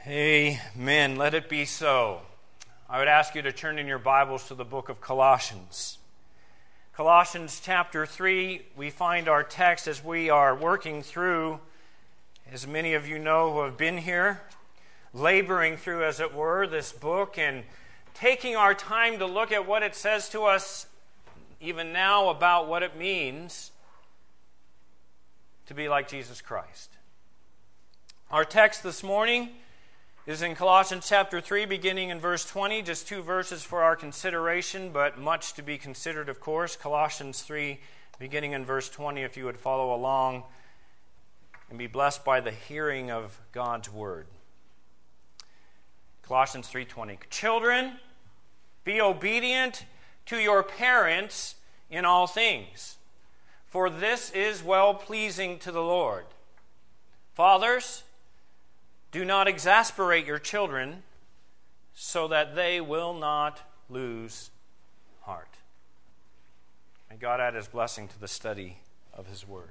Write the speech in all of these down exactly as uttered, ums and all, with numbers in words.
Amen. Let it be so. I would ask you to turn in your Bibles to the book of Colossians. Colossians chapter three, we find our text as we are working through, as many of you know who have been here, laboring through, as it were, this book and taking our time to look at what it says to us even now about what it means to be like Jesus Christ. Our text this morning is in Colossians chapter three, beginning in verse twenty, just two verses for our consideration, but much to be considered, of course. Colossians three, beginning in verse twenty, if you would follow along and be blessed by the hearing of God's word. Colossians three twenty. Children, be obedient to your parents in all things, for this is well-pleasing to the Lord. Fathers, do not exasperate your children so that they will not lose heart. May God add His blessing to the study of His Word.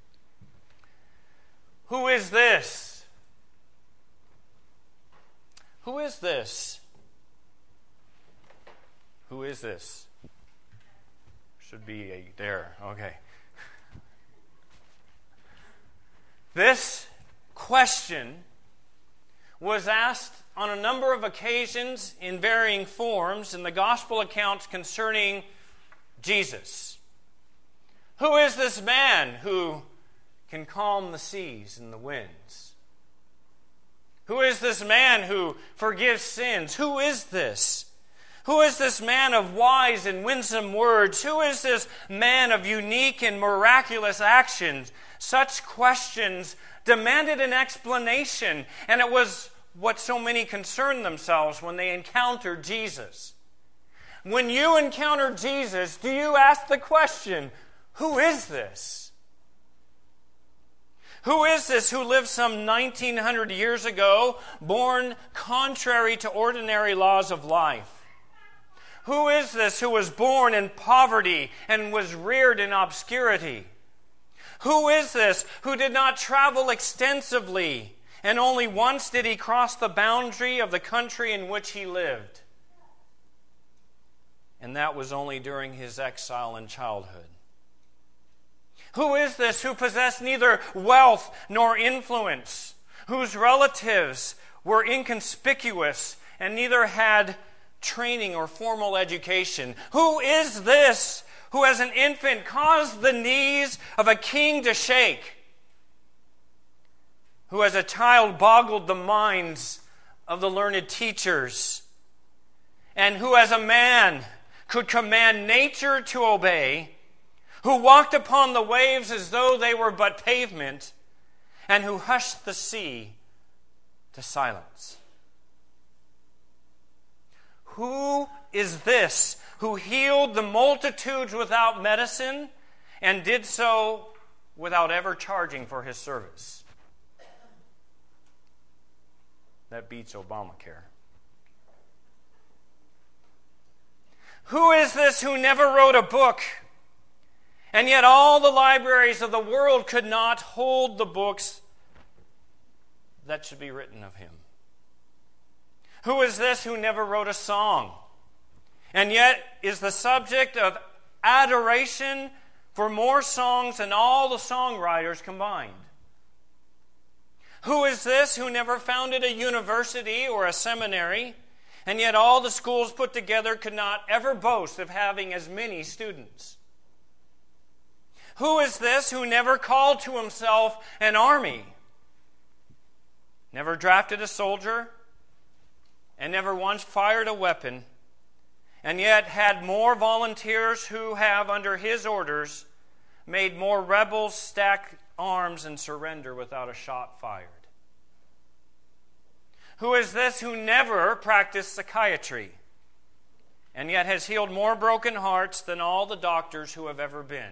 Who is this? Who is this? Who is this? Should be a there. Okay. This question was asked on a number of occasions in varying forms in the gospel accounts concerning Jesus. Who is this man who can calm the seas and the winds? Who is this man who forgives sins? Who is this? Who is this man of wise and winsome words? Who is this man of unique and miraculous actions? Such questions demanded an explanation, and it was what so many concerned themselves when they encountered Jesus. When you encounter Jesus, do you ask the question, who is this? Who is this who lived some nineteen hundred years ago, born contrary to ordinary laws of life? Who is this who was born in poverty and was reared in obscurity? Who is this who did not travel extensively, and only once did he cross the boundary of the country in which he lived? And that was only during his exile in childhood. Who is this who possessed neither wealth nor influence, whose relatives were inconspicuous and neither had training or formal education? Who is this who as an infant caused the knees of a king to shake? Who as a child boggled the minds of the learned teachers? And who as a man could command nature to obey? Who walked upon the waves as though they were but pavement? And who hushed the sea to silence? Who is this who healed the multitudes without medicine and did so without ever charging for his service? That beats Obamacare. Who is this who never wrote a book, and yet all the libraries of the world could not hold the books that should be written of him? Who is this who never wrote a song, and yet is the subject of adoration for more songs than all the songwriters combined? Who is this who never founded a university or a seminary, and yet all the schools put together could not ever boast of having as many students? Who is this who never called to himself an army, never drafted a soldier, and never once fired a weapon, and yet had more volunteers who have, under his orders, made more rebels stack arms and surrender without a shot fired? Who is this who never practiced psychiatry, and yet has healed more broken hearts than all the doctors who have ever been?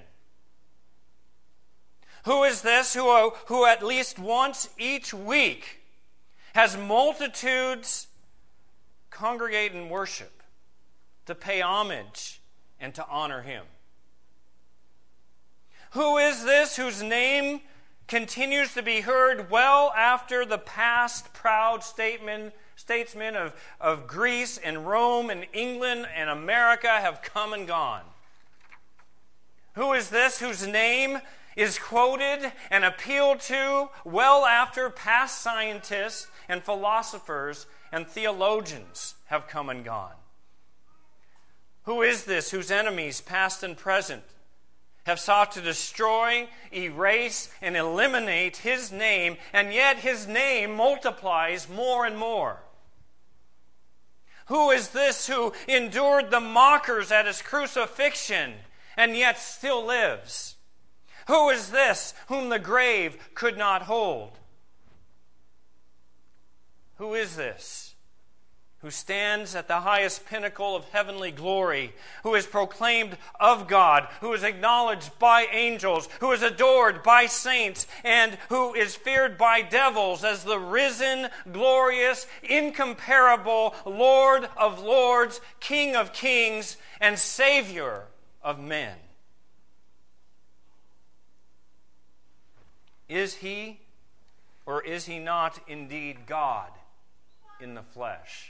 Who is this who, who at least once each week has multitudes congregate in worship to pay homage and to honor him? Who is this whose name continues to be heard well after the past proud statement, statesmen of, of Greece and Rome and England and America have come and gone. Who is this whose name is quoted and appealed to well after past scientists and philosophers and theologians have come and gone? Who is this whose enemies, past and present, have sought to destroy, erase, and eliminate his name, and yet his name multiplies more and more? Who is this who endured the mockers at his crucifixion, and yet still lives? Who is this whom the grave could not hold? Who is this who stands at the highest pinnacle of heavenly glory, who is proclaimed of God, who is acknowledged by angels, who is adored by saints, and who is feared by devils as the risen, glorious, incomparable Lord of lords, King of kings, and Savior of men? Is he or is he not indeed God in the flesh?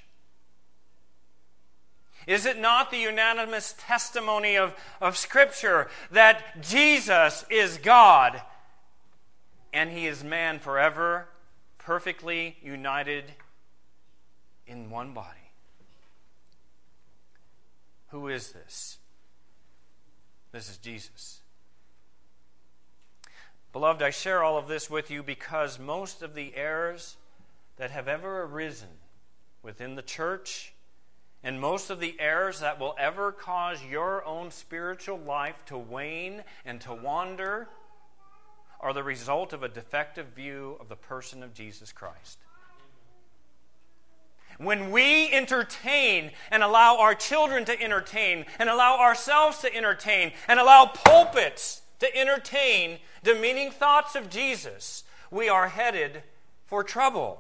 Is it not the unanimous testimony of, of Scripture that Jesus is God and He is man forever, perfectly united in one body? Who is this? This is Jesus. Beloved, I share all of this with you because most of the errors that have ever arisen within the church, and most of the errors that will ever cause your own spiritual life to wane and to wander, are the result of a defective view of the person of Jesus Christ. When we entertain and allow our children to entertain and allow ourselves to entertain and allow pulpits to entertain demeaning thoughts of Jesus, we are headed for trouble.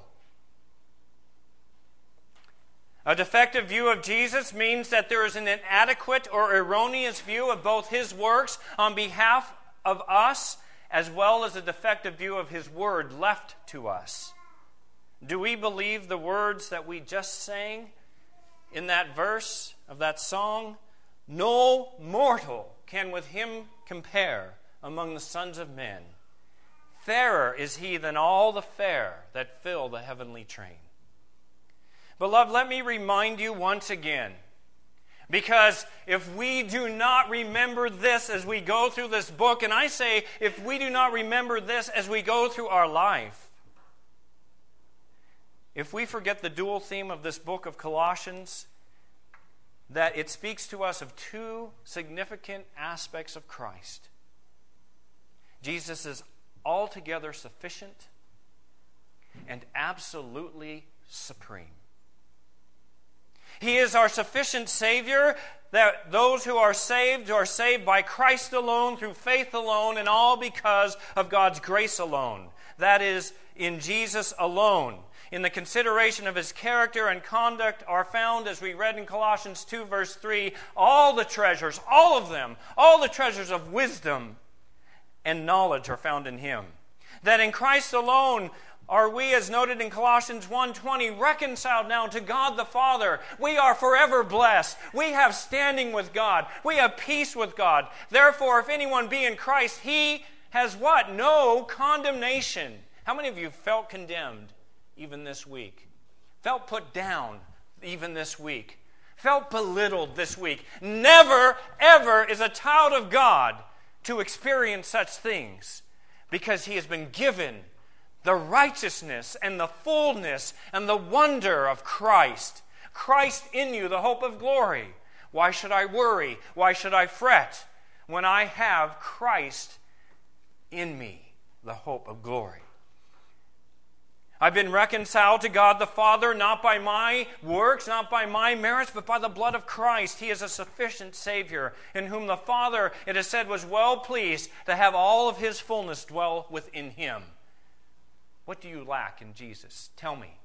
A defective view of Jesus means that there is an inadequate or erroneous view of both His works on behalf of us, as well as a defective view of His Word left to us. Do we believe the words that we just sang in that verse of that song? No mortal can with Him compare among the sons of men. Fairer is He than all the fair that fill the heavenly train. Beloved, let me remind you once again, because if we do not remember this as we go through this book, and I say if we do not remember this as we go through our life, if we forget the dual theme of this book of Colossians, that it speaks to us of two significant aspects of Christ. Jesus is altogether sufficient and absolutely supreme. He is our sufficient Savior, that those who are saved are saved by Christ alone, through faith alone, and all because of God's grace alone. That is, in Jesus alone. In the consideration of His character and conduct are found, as we read in Colossians two, verse three, all the treasures, all of them, all the treasures of wisdom and knowledge are found in Him. That in Christ alone are we, as noted in Colossians one twenty, reconciled now to God the Father. We are forever blessed. We have standing with God. We have peace with God. Therefore, if anyone be in Christ, he has what? No condemnation. How many of you felt condemned even this week? Felt put down even this week? Felt belittled this week? Never, ever is a child of God to experience such things, because he has been given the righteousness and the fullness and the wonder of Christ. Christ in you, the hope of glory. Why should I worry? Why should I fret when I have Christ in me, the hope of glory? I've been reconciled to God the Father, not by my works, not by my merits, but by the blood of Christ. He is a sufficient Savior, in whom the Father, it is said, was well pleased to have all of His fullness dwell within Him. What do you lack in Jesus? Tell me.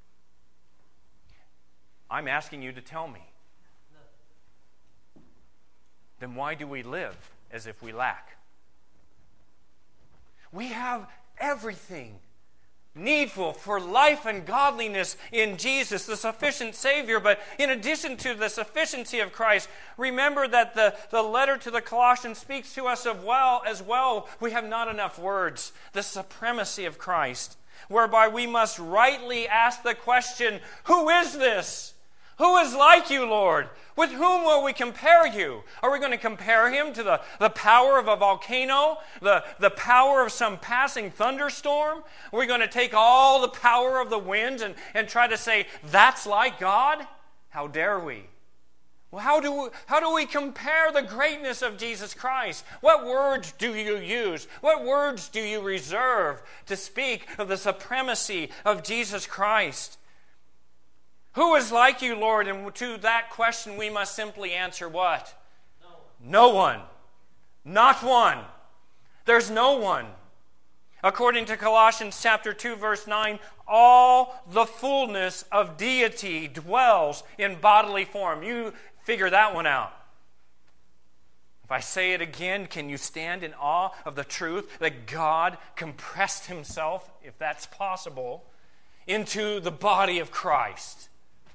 I'm asking you to tell me. No. Then why do we live as if we lack? We have everything needful for life and godliness in Jesus, the sufficient Savior. But in addition to the sufficiency of Christ, remember that the, the letter to the Colossians speaks to us of well as well. We have not enough words. The supremacy of Christ, whereby we must rightly ask the question, who is this? Who is like you, Lord? With whom will we compare you? Are we going to compare him to the, the power of a volcano? The, the power of some passing thunderstorm? Are we going to take all the power of the winds and, and try to say, that's like God? How dare we? Well, how do we, how do we compare the greatness of Jesus Christ? What words do you use? What words do you reserve to speak of the supremacy of Jesus Christ? Who is like you, Lord? And to that question we must simply answer what? No one. No one. Not one. There's no one. According to Colossians chapter two, verse nine, all the fullness of deity dwells in bodily form. You figure that one out. If I say it again, can you stand in awe of the truth that God compressed himself, if that's possible, into the body of Christ?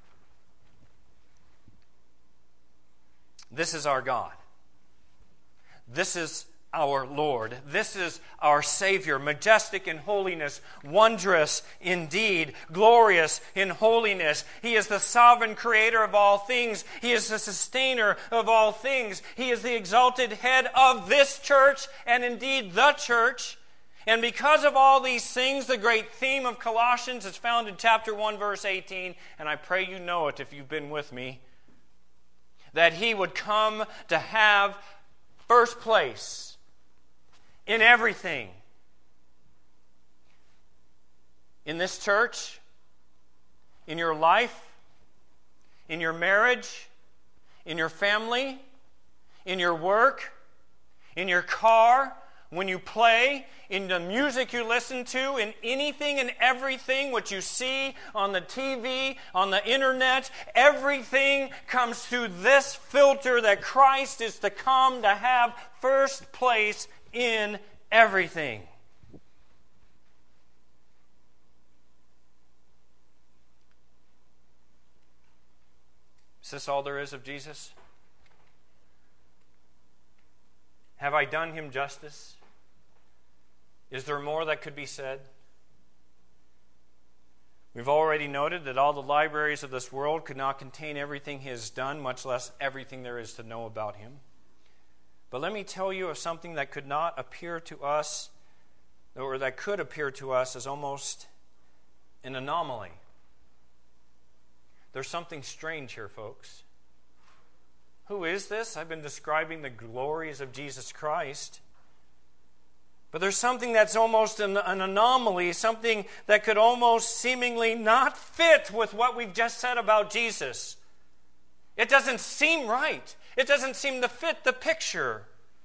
This is our God. This is our Lord. This is our Savior, majestic in holiness, wondrous indeed, glorious in holiness. He is the sovereign creator of all things. He is the sustainer of all things. He is the exalted head of this church and indeed the church. And because of all these things, the great theme of Colossians is found in chapter one, verse eighteen, and I pray you know it if you've been with me, that he would come to have first place in everything. In this church, in your life, in your marriage, in your family, in your work, in your car, when you play, in the music you listen to, in anything and everything which you see on the T V, on the internet, everything comes through this filter that Christ is to come to have first place in everything. Is this all there is of Jesus? Have I done him justice? Is there more that could be said? We've already noted that all the libraries of this world could not contain everything he has done, much less everything there is to know about him. But let me tell you of something that could not appear to us, or that could appear to us as almost an anomaly. There's something strange here, folks. Who is this? I've been describing the glories of Jesus Christ. But there's something that's almost an, an anomaly, something that could almost seemingly not fit with what we've just said about Jesus. It doesn't seem right. It doesn't seem to fit the picture.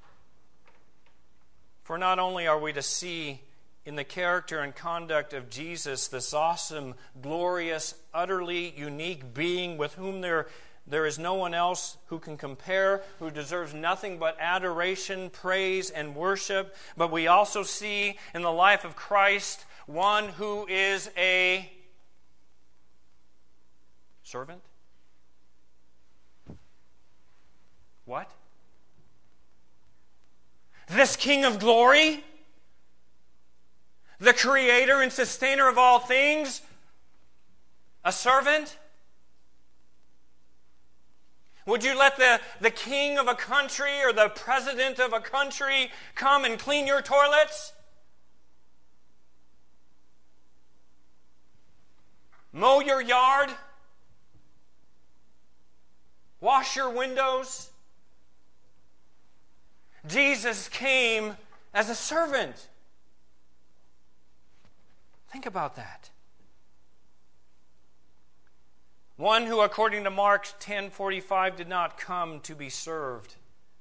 For not only are we to see in the character and conduct of Jesus this awesome, glorious, utterly unique being with whom there There is no one else who can compare, who deserves nothing but adoration, praise, and worship. But we also see in the life of Christ one who is a servant. What? This King of glory, the creator and sustainer of all things, a servant? Would you let the, the king of a country or the president of a country come and clean your toilets? Mow your yard? Wash your windows? Jesus came as a servant. Think about that. One who, according to Mark ten forty-five, did not come to be served,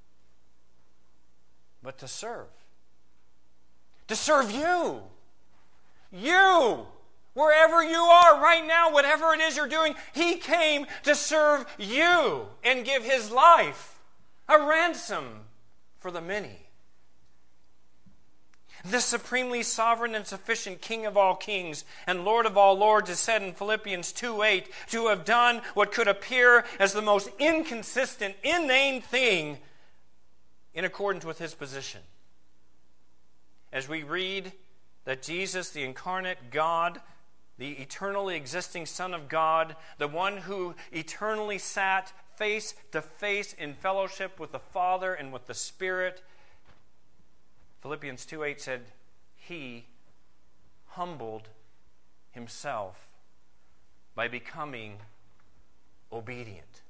but to serve. To serve you. You. Wherever you are right now, whatever it is you're doing, he came to serve you and give his life a ransom for the many. The supremely sovereign and sufficient King of all kings and Lord of all lords is said in Philippians two eight to have done what could appear as the most inconsistent, inane thing in accordance with his position. As we read that Jesus, the incarnate God, the eternally existing Son of God, the one who eternally sat face to face in fellowship with the Father and with the Spirit, Philippians two eight said, he humbled himself by becoming obedient.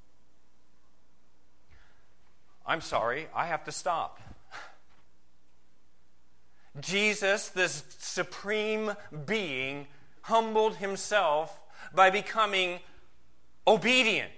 I'm sorry, I have to stop. Jesus, this supreme being, humbled himself by becoming obedient.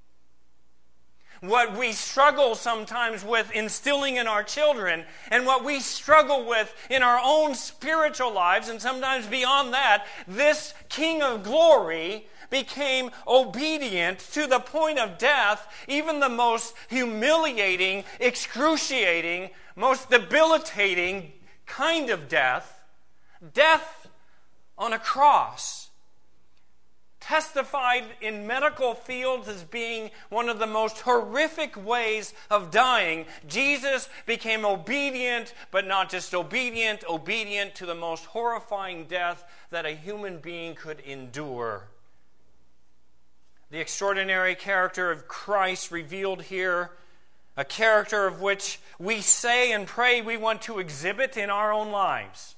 What we struggle sometimes with instilling in our children, and what we struggle with in our own spiritual lives, and sometimes beyond that, this King of glory became obedient to the point of death, even the most humiliating, excruciating, most debilitating kind of death, death on a cross, testified in medical fields as being one of the most horrific ways of dying. Jesus became obedient, but not just obedient, obedient to the most horrifying death that a human being could endure. The extraordinary character of Christ revealed here, a character of which we say and pray we want to exhibit in our own lives,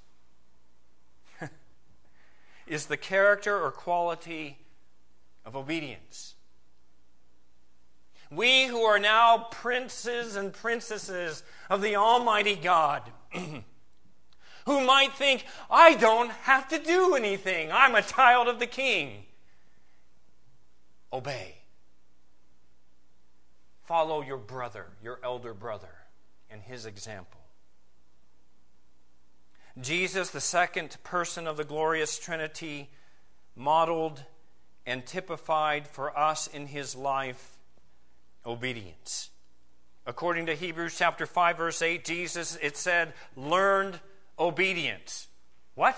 is the character or quality of obedience. We who are now princes and princesses of the Almighty God, who might think, I don't have to do anything, I'm a child of the King. Obey. Follow your brother, your elder brother, and his example. Jesus, the second person of the glorious Trinity, modeled and typified for us in his life obedience. According to Hebrews chapter five, verse eight, Jesus, it said, learned obedience. What?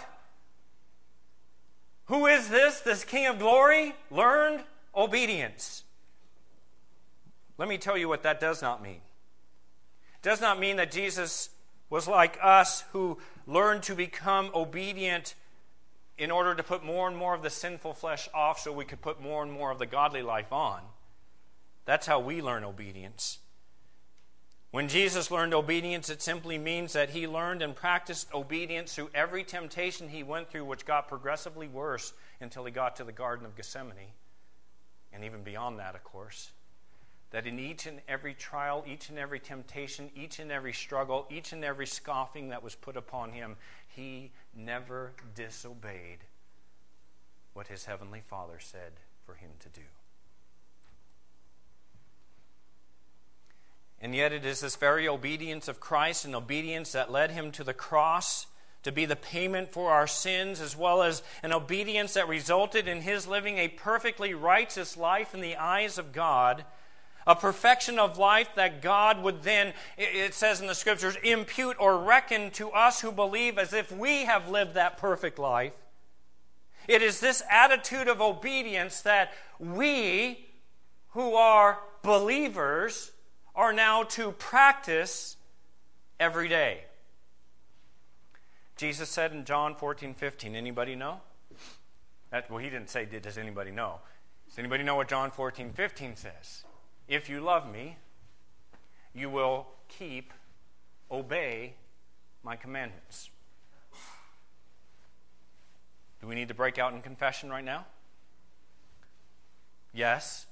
Who is this, this King of glory? Learned obedience. Let me tell you what that does not mean. It does not mean that Jesus was like us who learned to become obedient in order to put more and more of the sinful flesh off so we could put more and more of the godly life on. That's how we learn obedience. When Jesus learned obedience, it simply means that he learned and practiced obedience through every temptation he went through, which got progressively worse until he got to the Garden of Gethsemane. And even beyond that, of course. That in each and every trial, each and every temptation, each and every struggle, each and every scoffing that was put upon him, he never disobeyed what his heavenly Father said for him to do. And yet it is this very obedience of Christ, an obedience that led him to the cross to be the payment for our sins, as well as an obedience that resulted in his living a perfectly righteous life in the eyes of God, a perfection of life that God would then, it says in the Scriptures, impute or reckon to us who believe as if we have lived that perfect life. It is this attitude of obedience that we, who are believers, are now to practice every day. Jesus said in John fourteen fifteen, anybody know? That, well, he didn't say, does anybody know? Does anybody know what John fourteen fifteen says? If you love me, you will keep, obey my commandments. Do we need to break out in confession right now? Yes.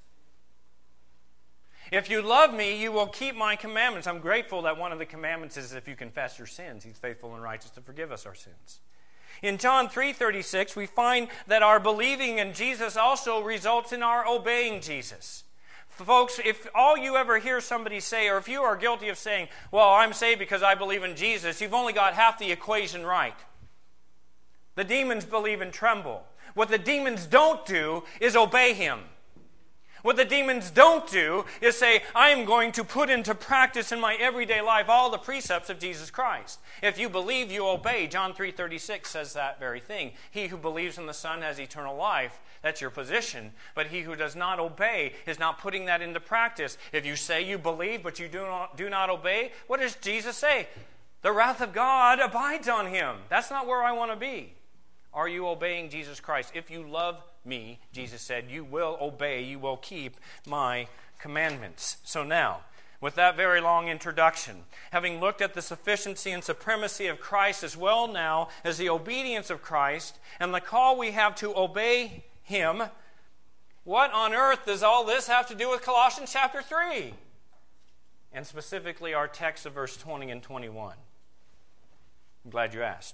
If you love me, you will keep my commandments. I'm grateful that one of the commandments is if you confess your sins, he's faithful and righteous to forgive us our sins. In John three thirty-six, we find that our believing in Jesus also results in our obeying Jesus. Folks, if all you ever hear somebody say, or if you are guilty of saying, well, I'm saved because I believe in Jesus, you've only got half the equation right. The demons believe and tremble. What the demons don't do is obey him. What the demons don't do is say, I am going to put into practice in my everyday life all the precepts of Jesus Christ. If you believe, you obey. John three thirty-six says that very thing. He who believes in the Son has eternal life. That's your position. But he who does not obey is not putting that into practice. If you say you believe, but you do not, do not obey, what does Jesus say? The wrath of God abides on him. That's not where I want to be. Are you obeying Jesus Christ? If you love me, Jesus said, you will obey, you will keep my commandments. So now, with that very long introduction, having looked at the sufficiency and supremacy of Christ as well now as the obedience of Christ and the call we have to obey him, what on earth does all this have to do with Colossians chapter three? And specifically our text of verse twenty and twenty-one. I'm glad you asked.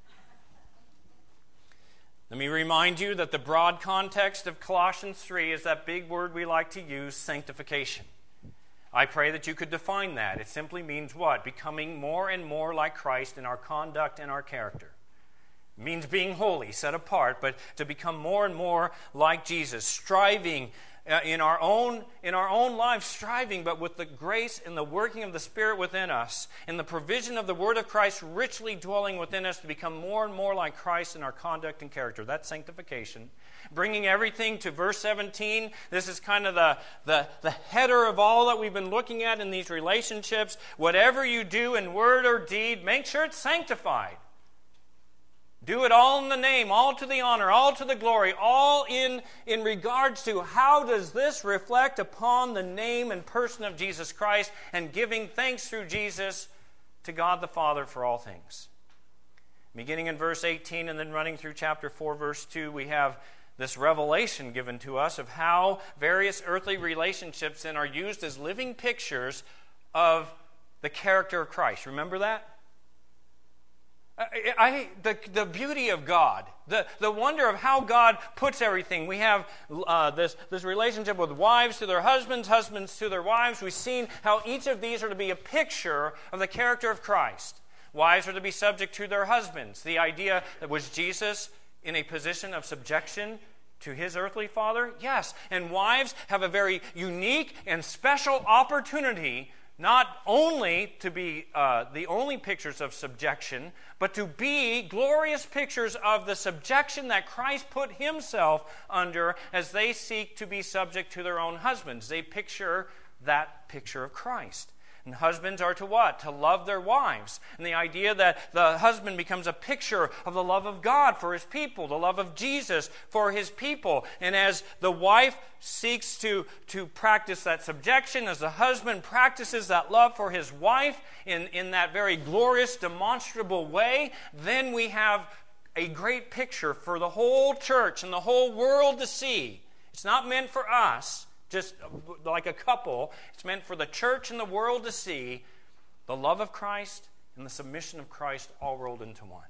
Let me remind you that the broad context of Colossians three is that big word we like to use, sanctification. I pray that you could define that. It simply means what? Becoming more and more like Christ in our conduct and our character. It means being holy, set apart, but to become more and more like Jesus, striving uh, in our own in our own lives, striving, but with the grace and the working of the Spirit within us, and the provision of the Word of Christ richly dwelling within us to become more and more like Christ in our conduct and character. That's sanctification. Bringing everything to verse seventeen, this is kind of the, the, the header of all that we've been looking at in these relationships. Whatever you do in word or deed, make sure it's sanctified. Do it all in the name, all to the honor, all to the glory, all in, in regards to how does this reflect upon the name and person of Jesus Christ, and giving thanks through Jesus to God the Father for all things. Beginning in verse eighteen and then running through chapter four, verse two, we have this revelation given to us of how various earthly relationships then are used as living pictures of the character of Christ. Remember that? I, I, the, the beauty of God, the, the wonder of how God puts everything. We have uh, this, this relationship with wives to their husbands, husbands to their wives. We've seen how each of these are to be a picture of the character of Christ. Wives are to be subject to their husbands. The idea that was Jesus in a position of subjection to his earthly father? Yes. And wives have a very unique and special opportunity not only to be uh, the only pictures of subjection, but to be glorious pictures of the subjection that Christ put himself under as they seek to be subject to their own husbands. They picture that picture of Christ. And husbands are to what? To love their wives. And the idea that the husband becomes a picture of the love of God for his people, the love of Jesus for his people. And as the wife seeks to, to practice that subjection, as the husband practices that love for his wife in, in that very glorious, demonstrable way, then we have a great picture for the whole church and the whole world to see. It's not meant for us, just like a couple. It's meant for the church and the world to see the love of Christ and the submission of Christ all rolled into one.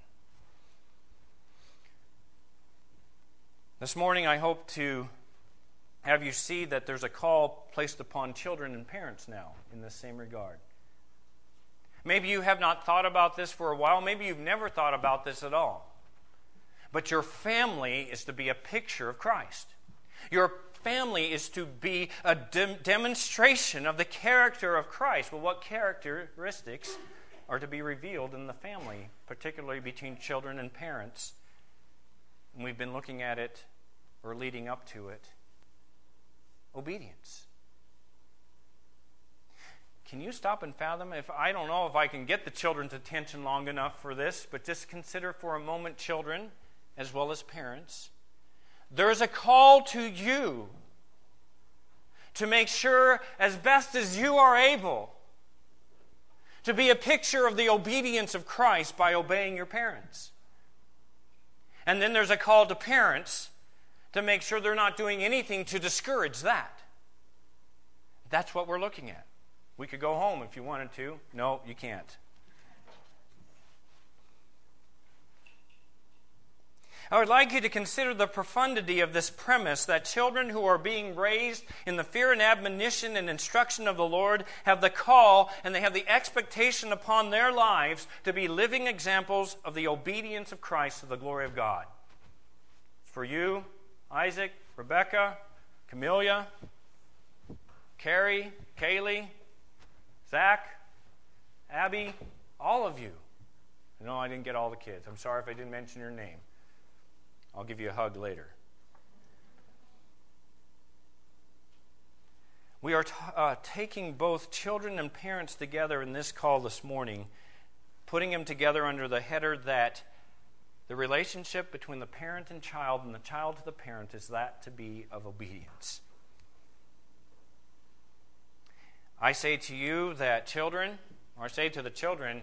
This morning I hope to have you see that there's a call placed upon children and parents now in this same regard. Maybe you have not thought about this for a while. Maybe you've never thought about this at all. But your family is to be a picture of Christ. Your family is to be a de- demonstration of the character of Christ. Well, what characteristics are to be revealed in the family, particularly between children and parents? And we've been looking at it, or leading up to it. Obedience. Can you stop and fathom? If I don't know if I can get the children's attention long enough for this, but just consider for a moment children as well as parents. There's a call to you to make sure, as best as you are able, to be a picture of the obedience of Christ by obeying your parents. And then there's a call to parents to make sure they're not doing anything to discourage that. That's what we're looking at. We could go home if you wanted to. No, you can't. I would like you to consider the profundity of this premise that children who are being raised in the fear and admonition and instruction of the Lord have the call and they have the expectation upon their lives to be living examples of the obedience of Christ to the glory of God. For you, Isaac, Rebecca, Camellia, Carrie, Kaylee, Zach, Abby, all of you. No, I didn't get all the kids. I'm sorry if I didn't mention your name. I'll give you a hug later. We are t- uh, taking both children and parents together in this call this morning, putting them together under the header that the relationship between the parent and child and the child to the parent is that to be of obedience. I say to you that children, or I say to the children,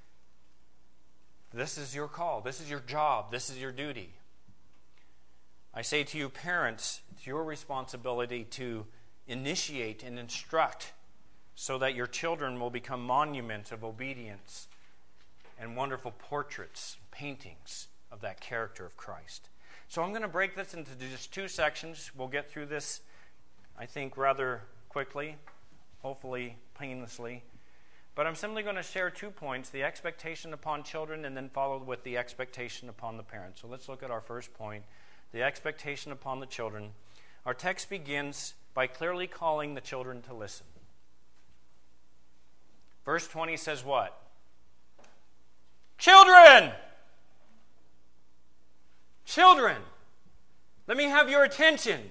this is your call, this is your job, this is your duty. I say to you parents, it's your responsibility to initiate and instruct so that your children will become monuments of obedience and wonderful portraits, paintings of that character of Christ. So I'm going to break this into just two sections. We'll get through this, I think, rather quickly, hopefully painlessly. But I'm simply going to share two points, the expectation upon children and then followed with the expectation upon the parents. So let's look at our first point, the expectation upon the children. Our text begins by clearly calling the children to listen. Verse twenty says what? Children! Children! Let me have your attention.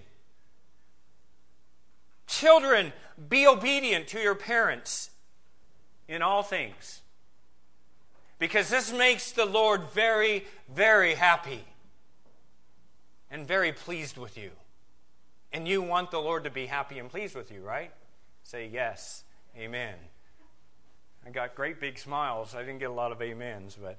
Children, be obedient to your parents in all things. Because this makes the Lord very, very happy and very pleased with you. And you want the Lord to be happy and pleased with you, right? Say yes. Amen. I got great big smiles. I didn't get a lot of amens, but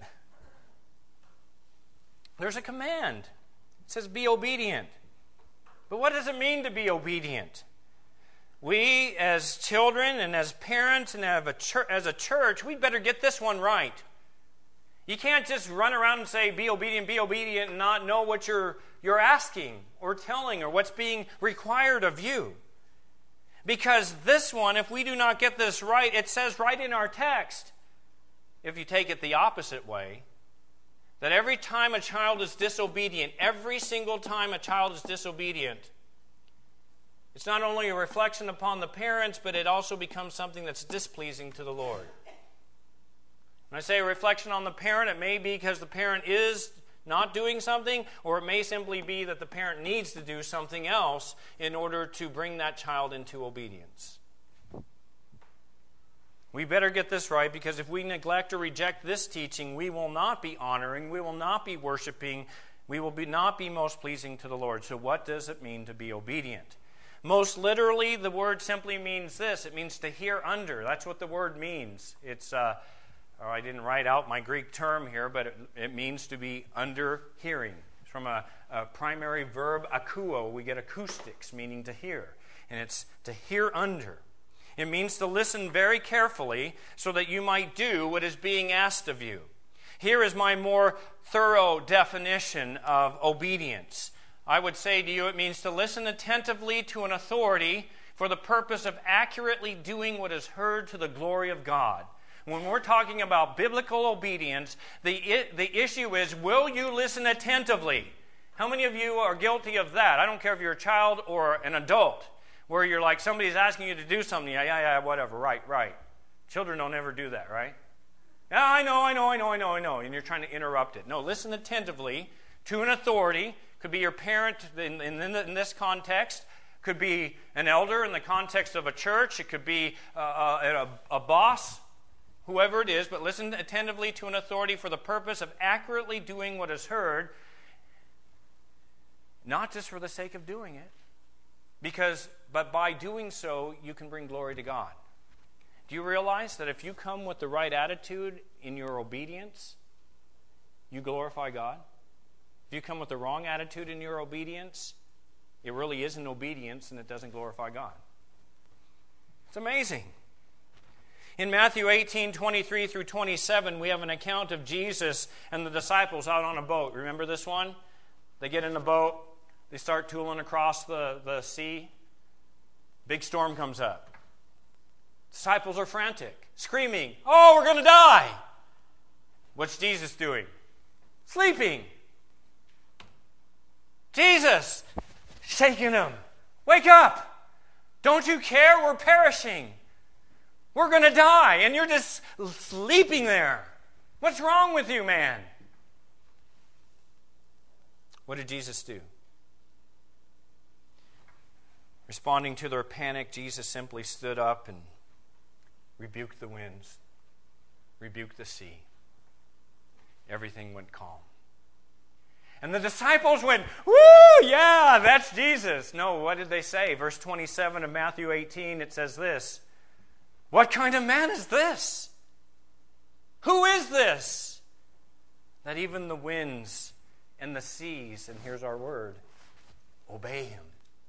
there's a command. It says be obedient. But what does it mean to be obedient? We as children and as parents and as a church, we'd better get this one right. You can't just run around and say, be obedient, be obedient, and not know what you're, you're asking or telling or what's being required of you. Because this one, if we do not get this right, it says right in our text, if you take it the opposite way, that every time a child is disobedient, every single time a child is disobedient, it's not only a reflection upon the parents, but it also becomes something that's displeasing to the Lord. When I say a reflection on the parent, it may be because the parent is not doing something, or it may simply be that the parent needs to do something else in order to bring that child into obedience. We better get this right, because if we neglect or reject this teaching, we will not be honoring, we will not be worshiping, we will be not be most pleasing to the Lord. So what does it mean to be obedient? Most literally, the word simply means this. It means to hear under. That's what the word means. It's, uh, or I didn't write out my Greek term here, but it, it means to be under hearing. From a, a primary verb, akouo, we get acoustics, meaning to hear. And it's to hear under. It means to listen very carefully so that you might do what is being asked of you. Here is my more thorough definition of obedience. I would say to you it means to listen attentively to an authority for the purpose of accurately doing what is heard to the glory of God. When we're talking about biblical obedience, the, the issue is, will you listen attentively? How many of you are guilty of that? I don't care if you're a child or an adult, where you're like, somebody's asking you to do something. Yeah, yeah, yeah, whatever, right, right. Children don't ever do that, right? Yeah, I know, I know, I know, I know, I know. And you're trying to interrupt it. No, listen attentively to an authority. Could be your parent in, in, in this context. Could be an elder in the context of a church. It could be uh, a, a boss, whoever it is. But listen attentively to an authority for the purpose of accurately doing what is heard, not just for the sake of doing it, because but by doing so, you can bring glory to God. Do you realize that if you come with the right attitude in your obedience, you glorify God? If you come with the wrong attitude in your obedience, it really isn't obedience and it doesn't glorify God. It's amazing. In Matthew eighteen, twenty-three through twenty-seven, we have an account of Jesus and the disciples out on a boat. Remember this one? They get in the boat. They start tooling across the, the sea. Big storm comes up. Disciples are frantic, screaming, "Oh, we're going to die!" What's Jesus doing? Sleeping. Jesus, shaking them. "Wake up! Don't you care? We're perishing. We're going to die, and you're just sleeping there. What's wrong with you, man? What did Jesus do? Responding to their panic, Jesus simply stood up and rebuked the winds, rebuked the sea. Everything went calm. And the disciples went, woo, yeah, that's Jesus. No, what did they say? Verse twenty-seven of Matthew eighteen, it says this, what kind of man is this? Who is this? That even the winds and the seas, and here's our word, obey him.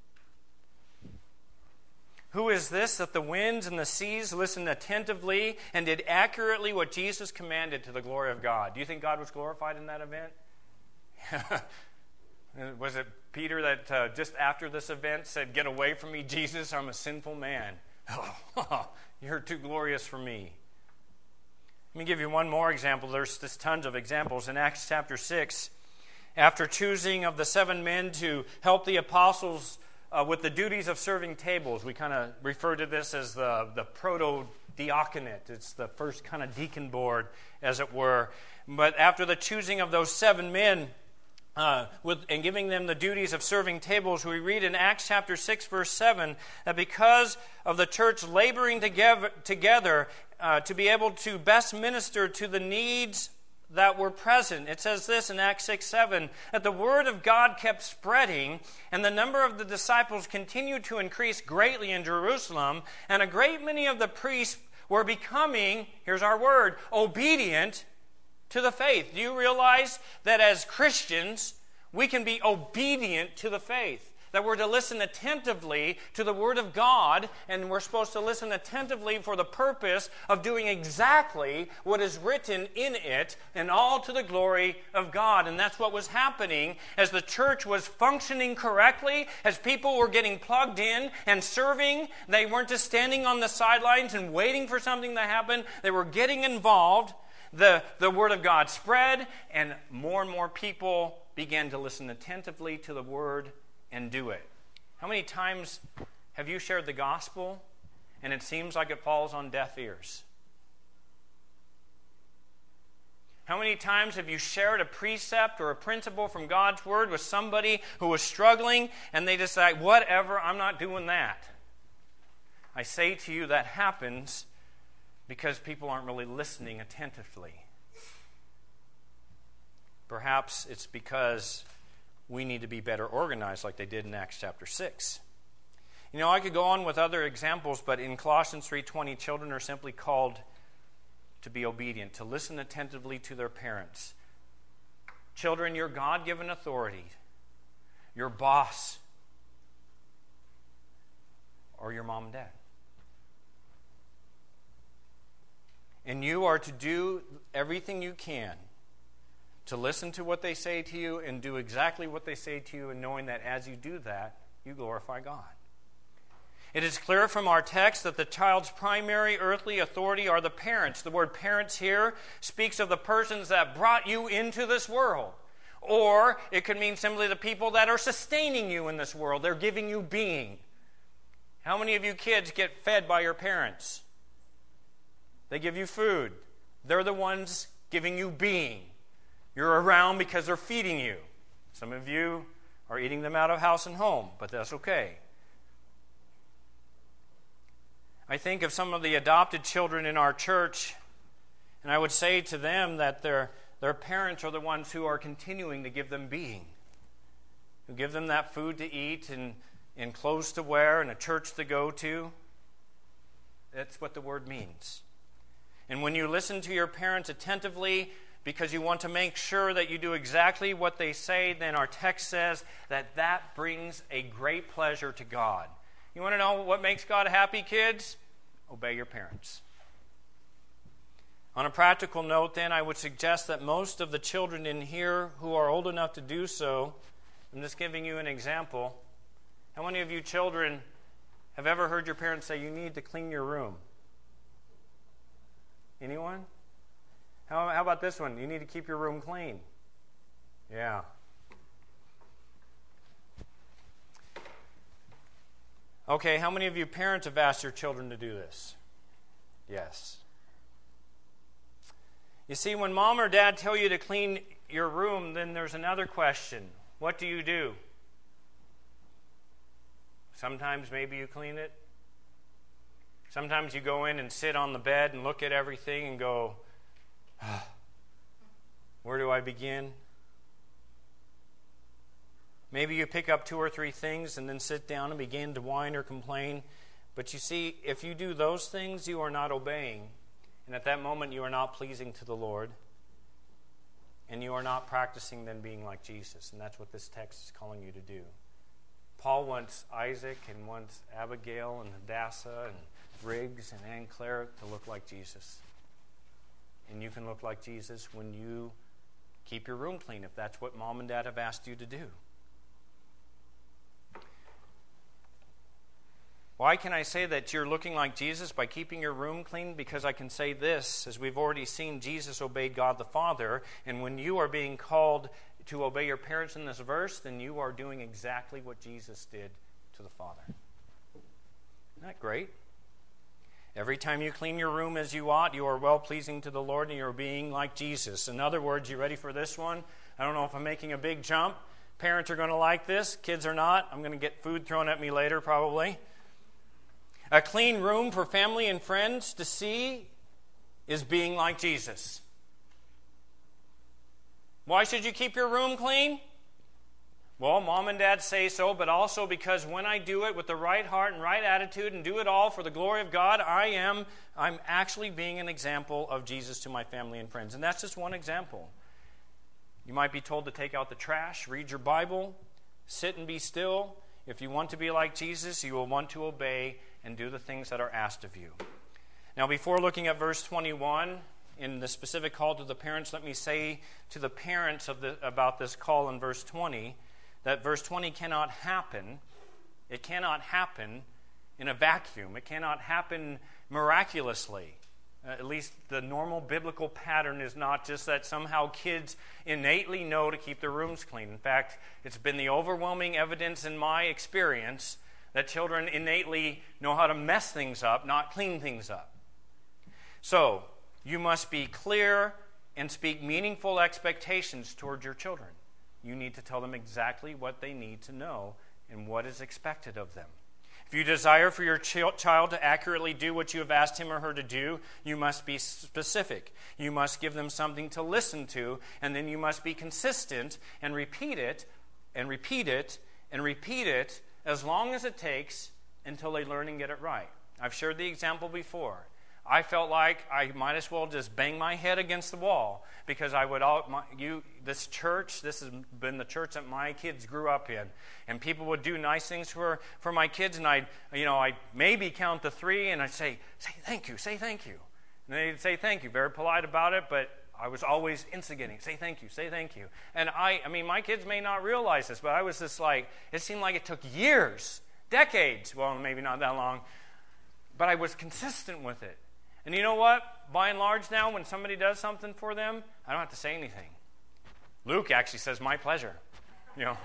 Who is this that the winds and the seas listened attentively and did accurately what Jesus commanded to the glory of God? Do you think God was glorified in that event? Was it Peter that uh, just after this event said, get away from me, Jesus, I'm a sinful man. Oh, you're too glorious for me. Let me give you one more example. There's just tons of examples. In Acts chapter six, after choosing of the seven men to help the apostles uh, with the duties of serving tables, we kind of refer to this as the, the proto-diaconate. It's the first kind of deacon board, as it were. But after the choosing of those seven men, Uh, with, and giving them the duties of serving tables, we read in Acts chapter six, verse seven, that because of the church laboring together, together uh, to be able to best minister to the needs that were present, it says this in Acts six, seven, that the word of God kept spreading, and the number of the disciples continued to increase greatly in Jerusalem, and a great many of the priests were becoming, here's our word, obedient to the faith. Do you realize that as Christians, we can be obedient to the faith? That we're to listen attentively to the Word of God, and we're supposed to listen attentively for the purpose of doing exactly what is written in it, and all to the glory of God. And that's what was happening as the church was functioning correctly, as people were getting plugged in and serving. They weren't just standing on the sidelines and waiting for something to happen. They were getting involved. The, the Word of God spread, and more and more people began to listen attentively to the Word and do it. How many times have you shared the gospel, and it seems like it falls on deaf ears? How many times have you shared a precept or a principle from God's Word with somebody who was struggling, and they decide, whatever, I'm not doing that? I say to you, that happens because people aren't really listening attentively. Perhaps it's because we need to be better organized like they did in Acts chapter six. You know, I could go on with other examples, but in Colossians three twenty, children are simply called to be obedient, to listen attentively to their parents. Children, your God-given authority, your boss, or your mom and dad. And you are to do everything you can to listen to what they say to you and do exactly what they say to you, and knowing that as you do that, you glorify God. It is clear from our text that the child's primary earthly authority are the parents. The word parents here speaks of the persons that brought you into this world. Or it could mean simply the people that are sustaining you in this world. They're giving you being. How many of you kids get fed by your parents? They give you food. They're the ones giving you being. You're around because they're feeding you. Some of you are eating them out of house and home, but that's okay. I think of some of the adopted children in our church, and I would say to them that their, their parents are the ones who are continuing to give them being, who give them that food to eat and, and clothes to wear and a church to go to. That's what the word means. And when you listen to your parents attentively because you want to make sure that you do exactly what they say, then our text says that that brings a great pleasure to God. You want to know what makes God happy, kids? Obey your parents. On a practical note, then, I would suggest that most of the children in here who are old enough to do so, I'm just giving you an example. How many of you children have ever heard your parents say, you need to clean your room? Anyone? How, how about this one? You need to keep your room clean. Yeah. Okay, how many of you parents have asked your children to do this? Yes. You see, when mom or dad tell you to clean your room, then there's another question. What do you do? Sometimes maybe you clean it. Sometimes you go in and sit on the bed and look at everything and go, ah, where do I begin? Maybe you pick up two or three things and then sit down and begin to whine or complain. But you see, if you do those things, you are not obeying. And at that moment, you are not pleasing to the Lord. And you are not practicing then being like Jesus. And that's what this text is calling you to do. Paul wants Isaac and wants Abigail and Hadassah and Riggs and Ann Claire to look like Jesus. And you can look like Jesus when you keep your room clean, if that's what mom and dad have asked you to do. Why can I say that you're looking like Jesus by keeping your room clean? Because I can say this, as we've already seen, Jesus obeyed God the Father, and when you are being called to obey your parents in this verse, then you are doing exactly what Jesus did to the Father. Isn't that great? Every time you clean your room as you ought, you are well-pleasing to the Lord, and you're being like Jesus. In other words, you ready for this one? I don't know if I'm making a big jump. Parents are going to like this. Kids are not. I'm going to get food thrown at me later, probably. A clean room for family and friends to see is being like Jesus. Why should you keep your room clean? Well, mom and dad say so, but also because when I do it with the right heart and right attitude and do it all for the glory of God, I am I'm actually being an example of Jesus to my family and friends. And that's just one example. You might be told to take out the trash, read your Bible, sit and be still. If you want to be like Jesus, you will want to obey and do the things that are asked of you. Now, before looking at verse twenty-one, in the specific call to the parents, let me say to the parents of the, about this call in verse twenty, that verse twenty cannot happen. It cannot happen in a vacuum. It cannot happen miraculously. Uh, at least the normal biblical pattern is not just that somehow kids innately know to keep their rooms clean. In fact, it's been the overwhelming evidence in my experience that children innately know how to mess things up, not clean things up. So, you must be clear and speak meaningful expectations toward your children. You need to tell them exactly what they need to know and what is expected of them. If you desire for your ch- child to accurately do what you have asked him or her to do, you must be specific. You must give them something to listen to, and then you must be consistent and repeat it, and repeat it, and repeat it as long as it takes until they learn and get it right. I've shared the example before. I felt like I might as well just bang my head against the wall because I would all my, you this church. This has been the church that my kids grew up in, and people would do nice things for for my kids, and I you know I maybe count to three, and I'd say say thank you, say thank you, and they'd say thank you, very polite about it, but I was always instigating, say thank you, say thank you, and I I mean my kids may not realize this, but I was just like it seemed like it took years, decades, well maybe not that long, but I was consistent with it. And you know what? By and large now, when somebody does something for them, I don't have to say anything. Luke actually says, my pleasure. You know,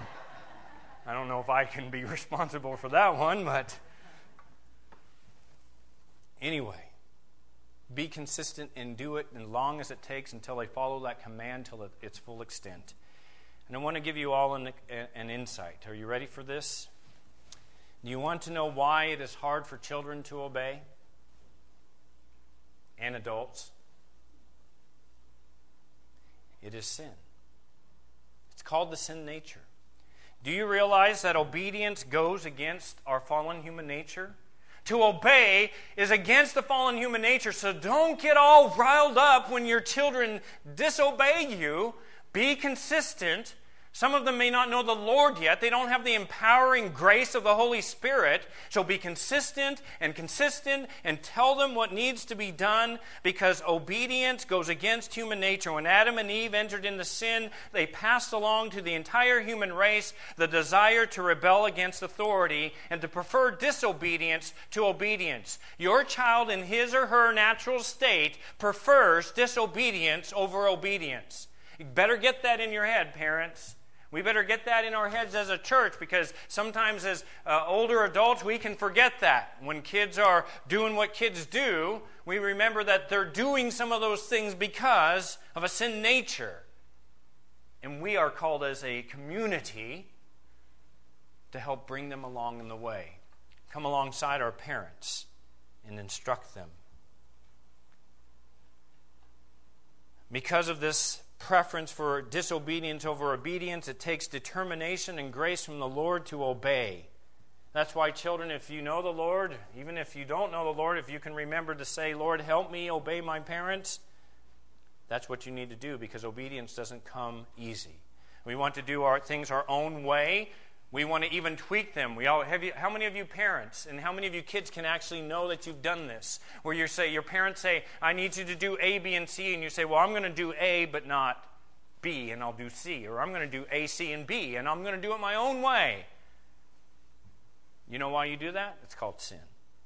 I don't know if I can be responsible for that one, but anyway, be consistent and do it as long as it takes until they follow that command till its full extent. And I want to give you all an, an insight. Are you ready for this? Do you want to know why it is hard for children to obey? And adults. It is sin. It's called the sin nature. Do you realize that obedience goes against our fallen human nature? To obey is against the fallen human nature, so don't get all riled up when your children disobey you. Be consistent. Some of them may not know the Lord yet. They don't have the empowering grace of the Holy Spirit. So be consistent and consistent and tell them what needs to be done, because obedience goes against human nature. When Adam and Eve entered into sin, they passed along to the entire human race the desire to rebel against authority and to prefer disobedience to obedience. Your child in his or her natural state prefers disobedience over obedience. You better get that in your head, parents. We better get that in our heads as a church, because sometimes as uh, older adults we can forget that. When kids are doing what kids do, we remember that they're doing some of those things because of a sin nature. And we are called as a community to help bring them along in the way. Come alongside our parents and instruct them. Because of this preference for disobedience over obedience, it takes determination and grace from the Lord to obey. That's why, children, if you know the Lord, even if you don't know the Lord, if you can remember to say, Lord, help me obey my parents, that's what you need to do, because obedience doesn't come easy. We want to do our things our own way. We want to even tweak them. We all have you, how many of you parents and how many of you kids can actually know that you've done this? Where you say, your parents say, I need you to do A, B, and C, and you say, well, I'm going to do A, but not B, and I'll do C. Or I'm going to do A, C, and B, and I'm going to do it my own way. You know why you do that? It's called sin.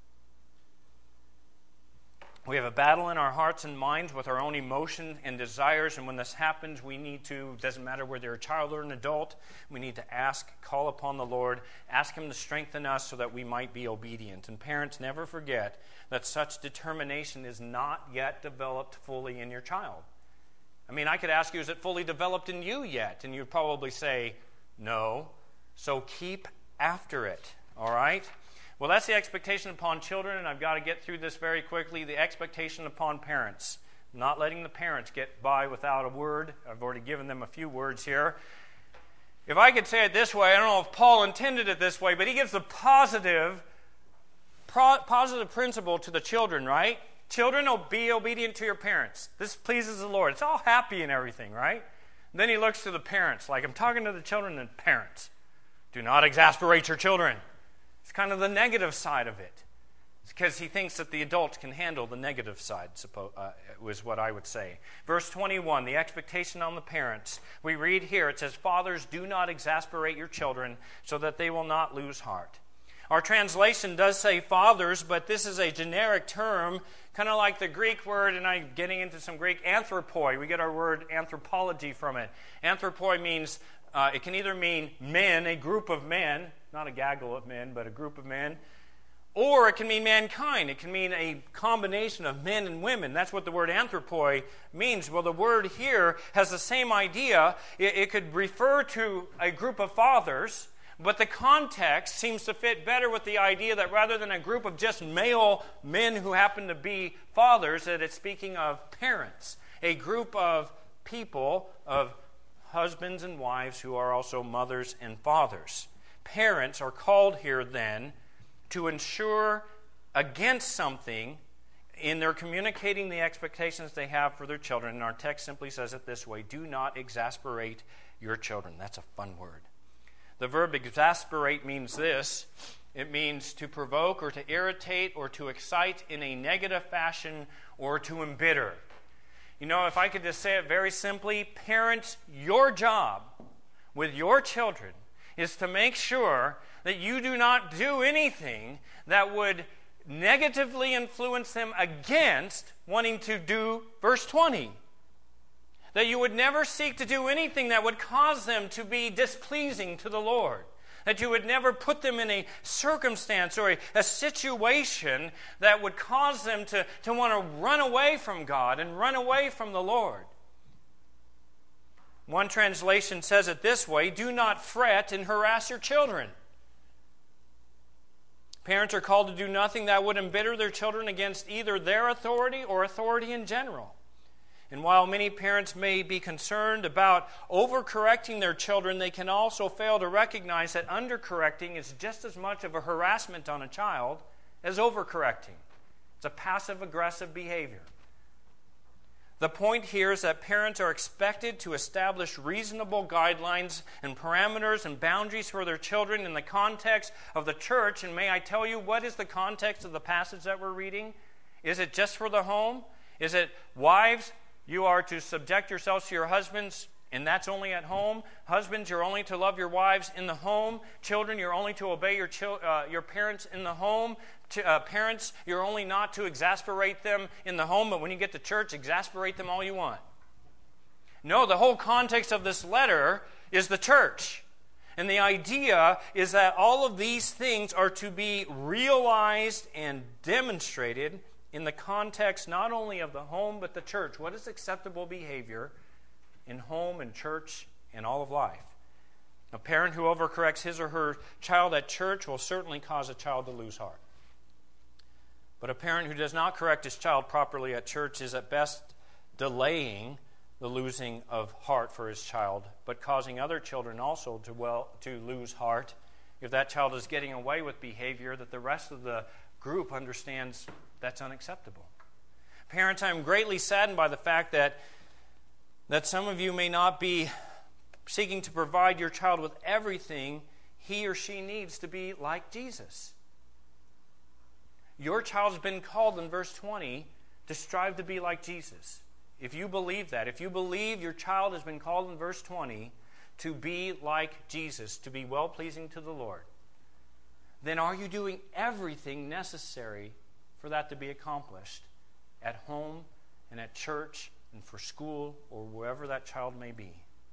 We have a battle in our hearts and minds with our own emotions and desires, and when this happens, we need to, it doesn't matter whether you're a child or an adult, we need to ask, call upon the Lord, ask Him to strengthen us so that we might be obedient. And parents, never forget that such determination is not yet developed fully in your child. I mean, I could ask you, is it fully developed in you yet? And you'd probably say, no. So keep after it, all right? Well, that's the expectation upon children, and I've got to get through this very quickly. The expectation upon parents. Not letting the parents get by without a word. I've already given them a few words here. If I could say it this way, I don't know if Paul intended it this way, but he gives the positive, pro- positive principle to the children, right? Children, be obedient to your parents. This pleases the Lord. It's all happy and everything, right? And then he looks to the parents, like I'm talking to the children and parents. Do not exasperate your children. It's kind of the negative side of it. It's because he thinks that the adults can handle the negative side, suppose, uh, was what I would say. Verse twenty-one, the expectation on the parents. We read here, it says, Fathers, do not exasperate your children so that they will not lose heart. Our translation does say fathers, but this is a generic term, kind of like the Greek word, and I'm getting into some Greek, anthropoi. We get our word anthropology from it. Anthropoi means, uh, it can either mean men, a group of men, not a gaggle of men, but a group of men. Or it can mean mankind. It can mean a combination of men and women. That's what the word anthropoi means. Well, the word here has the same idea. It, it could refer to a group of fathers, but the context seems to fit better with the idea that rather than a group of just male men who happen to be fathers, that it's speaking of parents. A group of people, of husbands and wives who are also mothers and fathers. Parents are called here then to ensure against something in their communicating the expectations they have for their children. And our text simply says it this way: do not exasperate your children. That's a fun word. The verb exasperate means this. It means to provoke or to irritate or to excite in a negative fashion or to embitter. You know, if I could just say it very simply, parents, your job with your children is to make sure that you do not do anything that would negatively influence them against wanting to do verse twenty. That you would never seek to do anything that would cause them to be displeasing to the Lord. That you would never put them in a circumstance or a, a situation that would cause them to, to want to run away from God and run away from the Lord. One translation says it this way: do not fret and harass your children. Parents are called to do nothing that would embitter their children against either their authority or authority in general. And while many parents may be concerned about overcorrecting their children, they can also fail to recognize that undercorrecting is just as much of a harassment on a child as overcorrecting. It's a passive-aggressive behavior. The point here is that parents are expected to establish reasonable guidelines and parameters and boundaries for their children in the context of the church. And may I tell you, what is the context of the passage that we're reading? Is it just for the home? Is it, wives, you are to subject yourselves to your husbands, and that's only at home? Husbands, you're only to love your wives in the home. Children, you're only to obey your chil- uh, your parents in the home. To, uh, parents, you're only not to exasperate them in the home, but when you get to church, exasperate them all you want. No, the whole context of this letter is the church. And the idea is that all of these things are to be realized and demonstrated in the context not only of the home but the church. What is acceptable behavior in home and church and all of life? A parent who overcorrects his or her child at church will certainly cause a child to lose heart. But a parent who does not correct his child properly at church is at best delaying the losing of heart for his child, but causing other children also to well to lose heart if that child is getting away with behavior that the rest of the group understands that's unacceptable. Parents, I'm greatly saddened by the fact that that some of you may not be seeking to provide your child with everything he or she needs to be like Jesus. Your child's been called in verse twenty to strive to be like Jesus. If you believe that, if you believe your child has been called in verse twenty to be like Jesus, to be well-pleasing to the Lord, then are you doing everything necessary for that to be accomplished at home and at church and for school or wherever that child may be?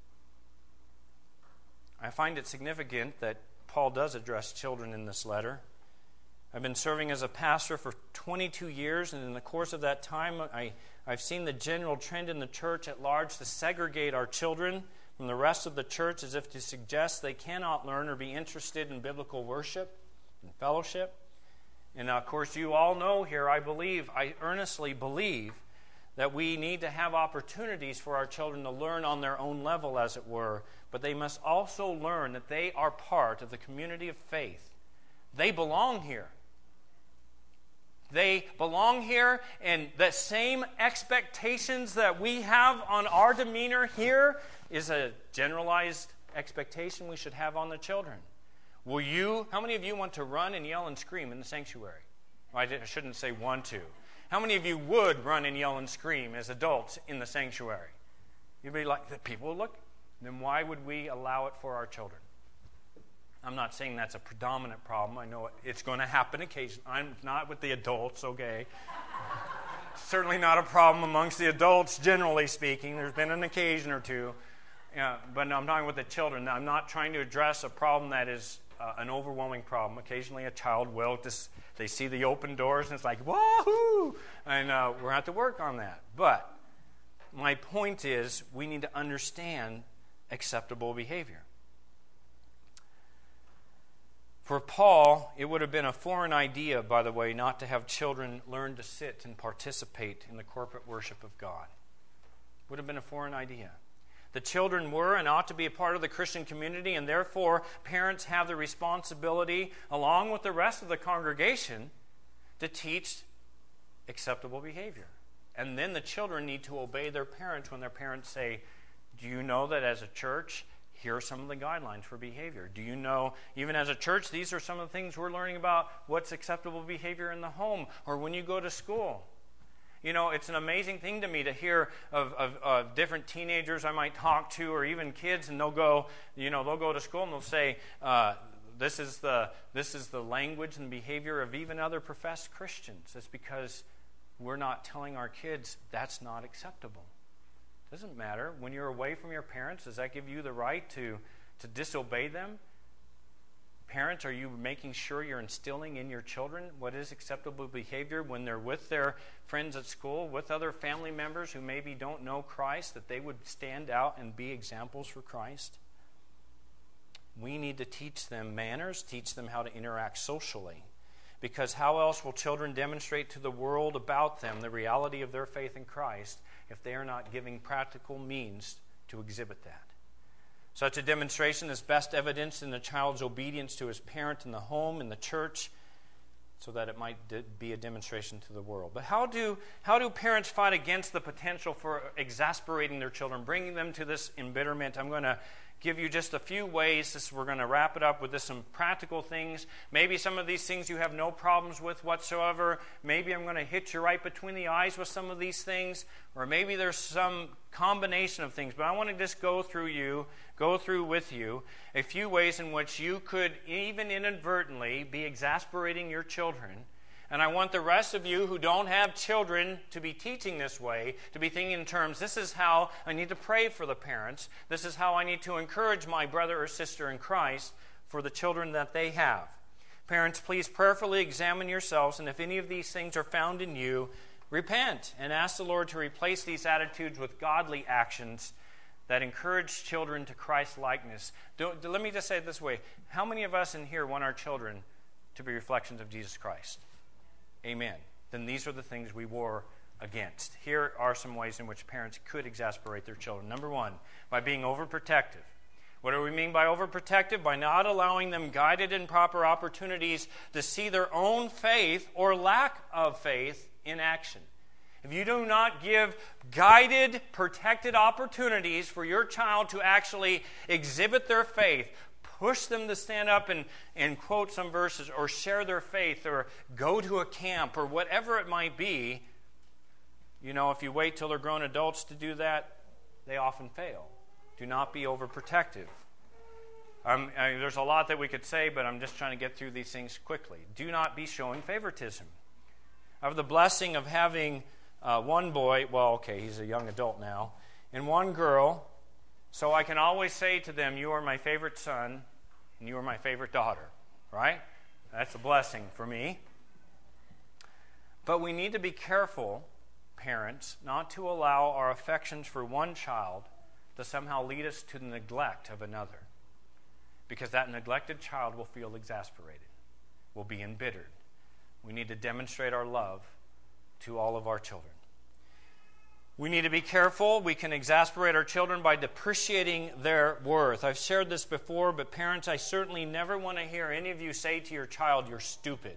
I find it significant that Paul does address children in this letter. I've been serving as a pastor for twenty-two years, and in the course of that time, I, I've seen the general trend in the church at large to segregate our children from the rest of the church as if to suggest they cannot learn or be interested in biblical worship and fellowship. And of course, you all know here, I believe, I earnestly believe, that we need to have opportunities for our children to learn on their own level, as it were, but they must also learn that they are part of the community of faith. They belong here. They belong here, and the same expectations that we have on our demeanor here is a generalized expectation we should have on the children. Will you, how many of you want to run and yell and scream in the sanctuary? Well, I shouldn't say want to. How many of you would run and yell and scream as adults in the sanctuary? You'd be like, the people will look. Then why would we allow it for our children? I'm not saying that's a predominant problem. I know it's going to happen occasionally. I'm not with the adults, okay? Certainly not a problem amongst the adults, generally speaking. There's been an occasion or two. Yeah, but I'm talking with the children. I'm not trying to address a problem that is uh, an overwhelming problem. Occasionally a child will just, they see the open doors and it's like, wahoo! And uh, we're going to have to work on that. But my point is we need to understand acceptable behavior. For Paul, it would have been a foreign idea, by the way, not to have children learn to sit and participate in the corporate worship of God. It would have been a foreign idea. The children were and ought to be a part of the Christian community, and therefore parents have the responsibility, along with the rest of the congregation, to teach acceptable behavior. And then the children need to obey their parents when their parents say, do you know that as a church, here are some of the guidelines for behavior? Do you know, even as a church, these are some of the things we're learning about what's acceptable behavior in the home or when you go to school? You know, it's an amazing thing to me to hear of, of, of different teenagers I might talk to, or even kids, and they'll go, you know, they'll go to school and they'll say, uh, this is the this is the language and behavior of even other professed Christians. It's because we're not telling our kids that's not acceptable. Doesn't matter. When you're away from your parents, does that give you the right to, to disobey them? Parents, are you making sure you're instilling in your children what is acceptable behavior when they're with their friends at school, with other family members who maybe don't know Christ, that they would stand out and be examples for Christ? We need to teach them manners, teach them how to interact socially. Because how else will children demonstrate to the world about them the reality of their faith in Christ if they are not giving practical means to exhibit that? Such a demonstration is best evidenced in the child's obedience to his parent in the home, in the church, so that it might be a demonstration to the world. But how do, how do parents fight against the potential for exasperating their children, bringing them to this embitterment? I'm going to give you just a few ways. This, we're going to wrap it up with this, some practical things. Maybe some of these things you have no problems with whatsoever. Maybe I'm going to hit you right between the eyes with some of these things. Or maybe there's some combination of things. But I want to just go through you, go through with you, a few ways in which you could even inadvertently be exasperating your children. And I want the rest of you who don't have children to be teaching this way, to be thinking in terms, this is how I need to pray for the parents. This is how I need to encourage my brother or sister in Christ for the children that they have. Parents, please prayerfully examine yourselves, and if any of these things are found in you, repent and ask the Lord to replace these attitudes with godly actions that encourage children to Christ-likeness. Don't, let me just say it this way. How many of us in here want our children to be reflections of Jesus Christ? Amen. Then these are the things we war against. Here are some ways in which parents could exasperate their children. Number one, by being overprotective. What do we mean by overprotective? By not allowing them guided and proper opportunities to see their own faith or lack of faith in action. If you do not give guided, protected opportunities for your child to actually exhibit their faith, push them to stand up and, and quote some verses or share their faith or go to a camp or whatever it might be, you know, if you wait till they're grown adults to do that, they often fail. Do not be overprotective. Um, I mean, there's a lot that we could say, but I'm just trying to get through these things quickly. Do not be showing favoritism. I have the blessing of having uh, one boy, well, okay, he's a young adult now, and one girl, so I can always say to them, you are my favorite son, and you are my favorite daughter, right? That's a blessing for me. But we need to be careful, parents, not to allow our affections for one child to somehow lead us to the neglect of another. Because that neglected child will feel exasperated, will be embittered. We need to demonstrate our love to all of our children. We need to be careful. We can exasperate our children by depreciating their worth. I've shared this before, but parents, I certainly never want to hear any of you say to your child, you're stupid.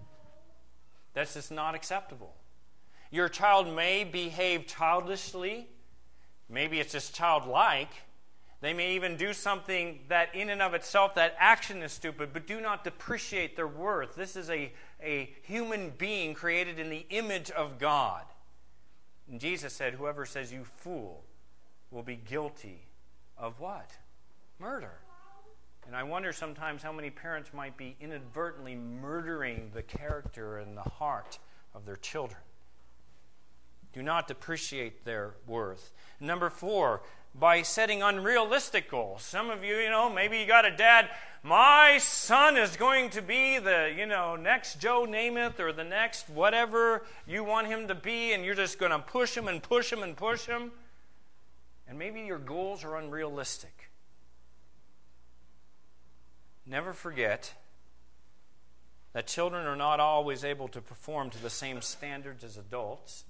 That's just not acceptable. Your child may behave childishly. Maybe it's just childlike. They may even do something that in and of itself, that action is stupid, but do not depreciate their worth. This is a, a human being created in the image of God. And Jesus said, whoever says you fool will be guilty of what? Murder. And I wonder sometimes how many parents might be inadvertently murdering the character and the heart of their children. Do not depreciate their worth. Number four, by setting unrealistic goals. Some of you, you know, maybe you got a dad, my son is going to be the, you know, next Joe Namath or the next whatever you want him to be, and you're just going to push him and push him and push him. And maybe your goals are unrealistic. Never forget that children are not always able to perform to the same standards as adults.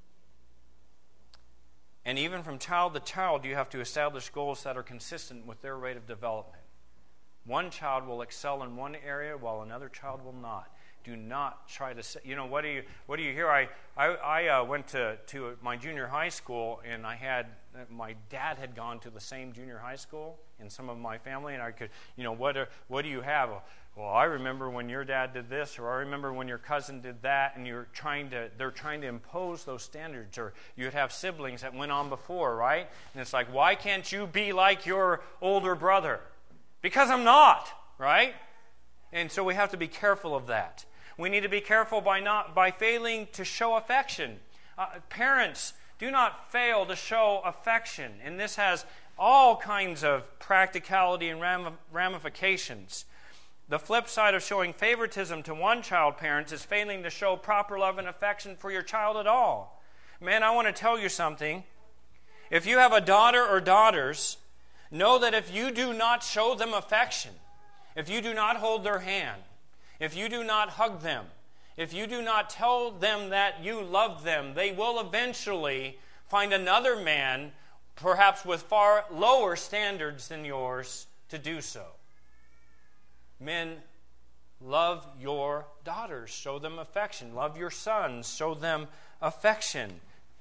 And even from child to child, you have to establish goals that are consistent with their rate of development. One child will excel in one area while another child will not. Do not try to say, you know, what do you what do you hear? I I, I uh, went to, to my junior high school, and I had, my dad had gone to the same junior high school in some of my family, and I could, you know, what, are, what do you have? Well, I remember when your dad did this, or I remember when your cousin did that, and you're trying to, they're trying to impose those standards, or you'd have siblings that went on before, right? And it's like, why can't you be like your older brother? Because I'm not, right? And so we have to be careful of that. We need to be careful by not by failing to show affection. Uh, parents, do not fail to show affection. And this has all kinds of practicality and ram- ramifications. The flip side of showing favoritism to one child, parents, is failing to show proper love and affection for your child at all. Man, I want to tell you something. If you have a daughter or daughters, know that if you do not show them affection, if you do not hold their hand, if you do not hug them, if you do not tell them that you love them, they will eventually find another man, perhaps with far lower standards than yours, to do so. Men, love your daughters. Show them affection. Love your sons. Show them affection.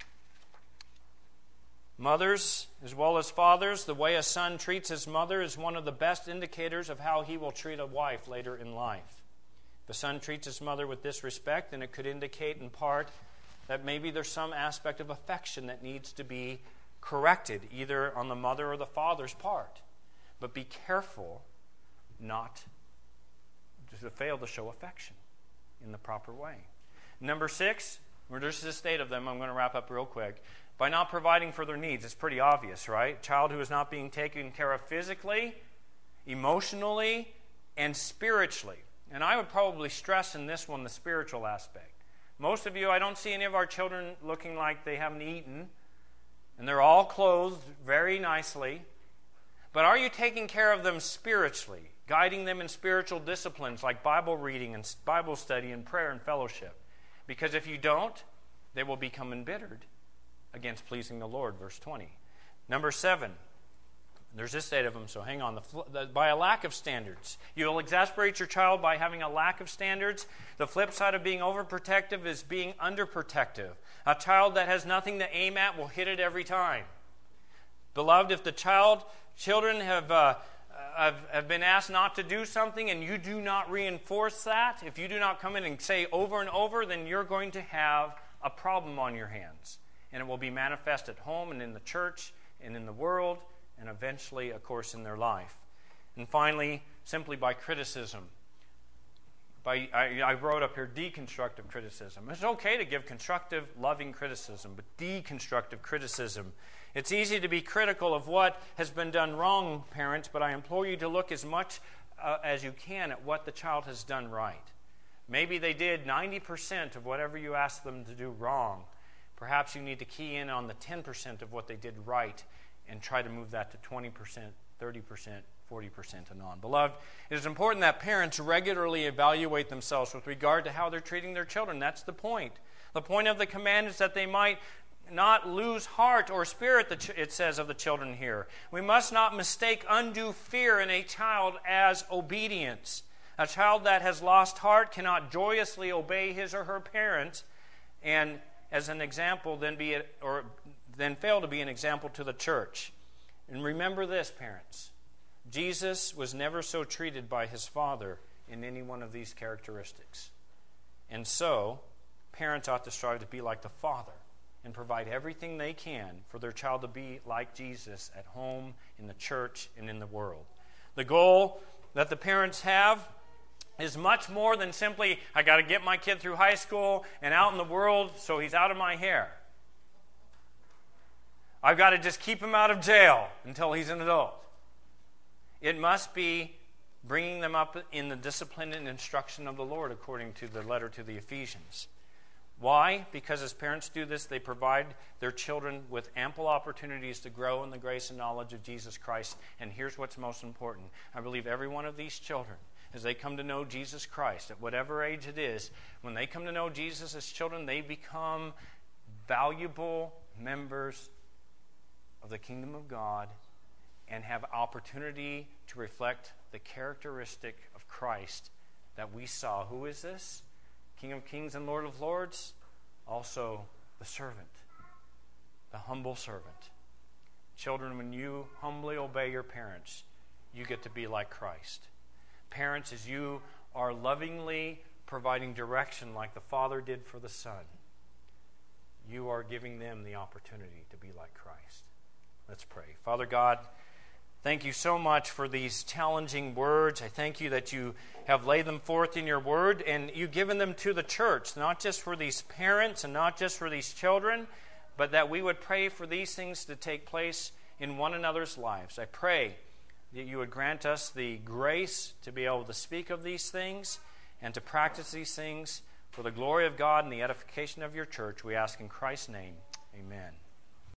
Mothers, as well as fathers, the way a son treats his mother is one of the best indicators of how he will treat a wife later in life. If a son treats his mother with disrespect, then it could indicate in part that maybe there's some aspect of affection that needs to be corrected, either on the mother or the father's part. But be careful not to fail to show affection. in the proper way. Number six, well, there's just eight of them. I'm going to wrap up real quick. By not providing for their needs, it's pretty obvious, right? Child who is not being taken care of physically, emotionally, and spiritually. And I would probably stress in this one the spiritual aspect. Most of you, I don't see any of our children looking like they haven't eaten, and they're all clothed very nicely. But are you taking care of them spiritually, guiding them in spiritual disciplines like Bible reading and Bible study and prayer and fellowship? Because if you don't, they will become embittered against pleasing the Lord, verse twenty. Number seven, there's this eight of them, so hang on. The, the, by a lack of standards. You'll exasperate your child by having a lack of standards. The flip side of being overprotective is being underprotective. A child that has nothing to aim at will hit it every time. Beloved, if the child, children have, uh, have, have been asked not to do something and you do not reinforce that, if you do not come in and say over and over, then you're going to have a problem on your hands. And it will be manifest at home and in the church and in the world and eventually, of course, in their life. And finally, simply by criticism. By, I, I wrote up here deconstructive criticism. It's okay to give constructive, loving criticism, but deconstructive criticism. It's easy to be critical of what has been done wrong, parents, but I implore you to look as much uh, as you can at what the child has done right. Maybe they did ninety percent of whatever you asked them to do wrong. Perhaps you need to key in on the ten percent of what they did right and try to move that to twenty percent, thirty percent, forty percent and on. Beloved, it is important that parents regularly evaluate themselves with regard to how they're treating their children. That's the point. The point of the command is that they might not lose heart or spirit, it says of the children here. We must not mistake undue fear in a child as obedience. A child that has lost heart cannot joyously obey his or her parents and as an example, then be a, or then fail to be an example to the church. And remember this, parents. Jesus was never so treated by his Father in any one of these characteristics. And so, parents ought to strive to be like the Father and provide everything they can for their child to be like Jesus at home, in the church, and in the world. The goal that the parents have is much more than simply, I got to get my kid through high school and out in the world so he's out of my hair. I've got to just keep him out of jail until he's an adult. It must be bringing them up in the discipline and instruction of the Lord, according to the letter to the Ephesians. Why? Because as parents do this, they provide their children with ample opportunities to grow in the grace and knowledge of Jesus Christ. And here's what's most important. I believe every one of these children, as they come to know Jesus Christ, at whatever age it is, when they come to know Jesus as children, they become valuable members of the kingdom of God and have opportunity to reflect the characteristic of Christ that we saw. Who is this? King of kings and Lord of lords? Also the servant, the humble servant. Children, when you humbly obey your parents, you get to be like Christ. Parents, as you are lovingly providing direction like the Father did for the Son, you are giving them the opportunity to be like Christ. Let's pray. Father God, thank you so much for these challenging words. I thank you that you have laid them forth in your word and you've given them to the church, not just for these parents and not just for these children, but that we would pray for these things to take place in one another's lives. I pray that you would grant us the grace to be able to speak of these things and to practice these things for the glory of God and the edification of your church. We ask in Christ's name, amen.